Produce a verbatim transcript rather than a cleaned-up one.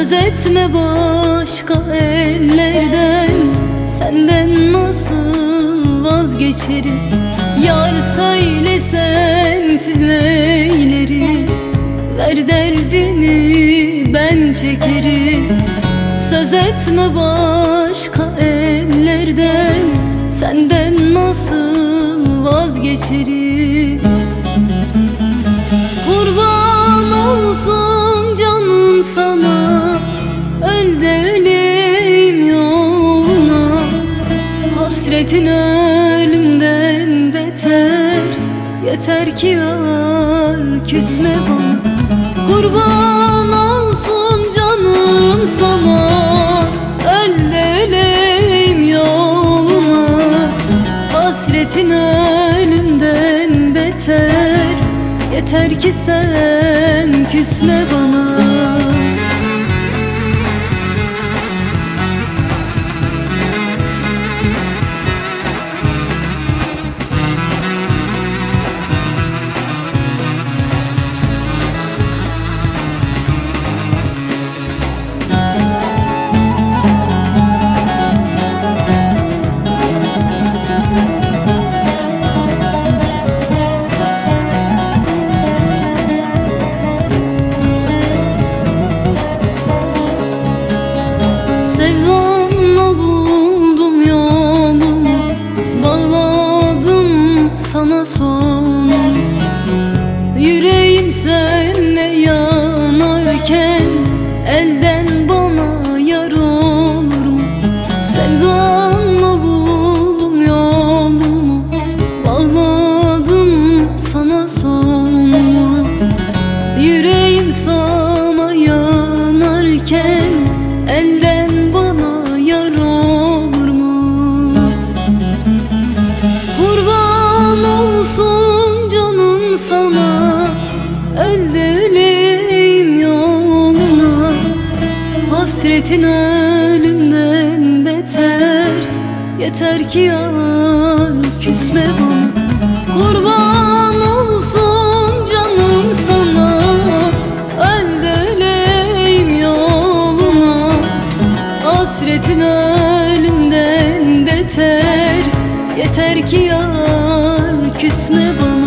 Söz etme başka ellerden, senden nasıl vazgeçerim? Yar söyle sensiz neylerim, ver derdini ben çekerim. Söz etme başka ellerden, senden nasıl vazgeçerim? Kurban olsun canım sana, öl de öleyim yoluna. Hasretin ölümden beter, yeter ki yar küsme bana. Kurban olsun canım sana, öl de öleyim yoluna. Hasretin ölümden beter, yeter ki sen küsme bana. Sevdanla buldum yolumu, bağladım sana sonu. Yüreğim senle yanarken, elden bana yar olur mu? Sevdanla buldum yolumu, bağladım sana sonu. Yüreğim sana yanarken, elden bana yar olur mu? Kurban olsun canım sana, öl de öleyim yoluna. Hasretin ölümden beter, yeter ki yar küsme bana. Kurban olsun canım sana, öl de öleyim yoluna. Hasretin ölümden beter, yeter ki yar küsme bana.